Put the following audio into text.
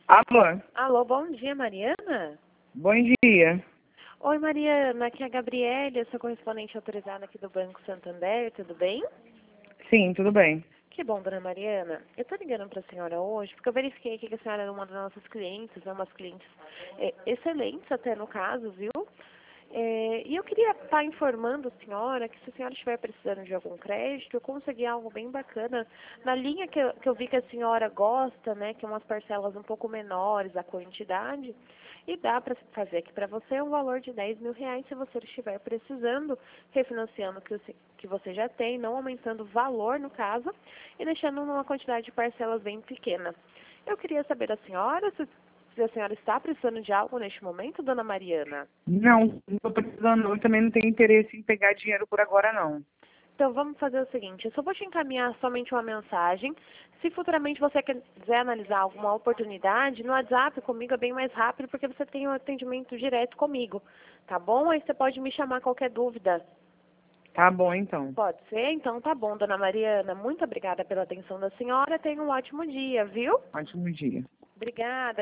Alô, Alô, bom dia, Mariana? bom dia. Oi, Mariana, aqui é a Gabriele, eu sou correspondente autorizada aqui do Banco Santander, tudo bem? Sim, tudo bem. Que bom, dona Mariana. Eu tô ligando para a senhora hoje, porque eu verifiquei aqui que a senhora é uma das nossas clientes, é umas clientes excelentes até no caso, viu? E eu queria estar informando a senhora que se a senhora estiver precisando de algum crédito, eu consegui algo bem bacana na linha que eu vi que a senhora gosta, né, que é umas parcelas um pouco menores a quantidade, e dá para fazer aqui para você um valor de R$ 10.000 se você estiver precisando, refinanciando que você já tem, não aumentando o valor no caso, e deixando uma quantidade de parcelas bem pequena. Eu queria saber da senhora se a senhora está precisando de algo neste momento, dona Mariana. Não estou precisando, não. Eu também não tenho interesse em pegar dinheiro por agora, não. Então, vamos fazer o seguinte, eu só vou te encaminhar somente uma mensagem. Se futuramente você quiser analisar alguma oportunidade, no WhatsApp comigo é bem mais rápido, porque você tem um atendimento direto comigo, tá bom? Aí você pode me chamar qualquer dúvida. Tá bom, então. Pode ser? Então tá bom, dona Mariana. Muito obrigada pela atenção da senhora. Tenha um ótimo dia, viu? Ótimo dia. Obrigada.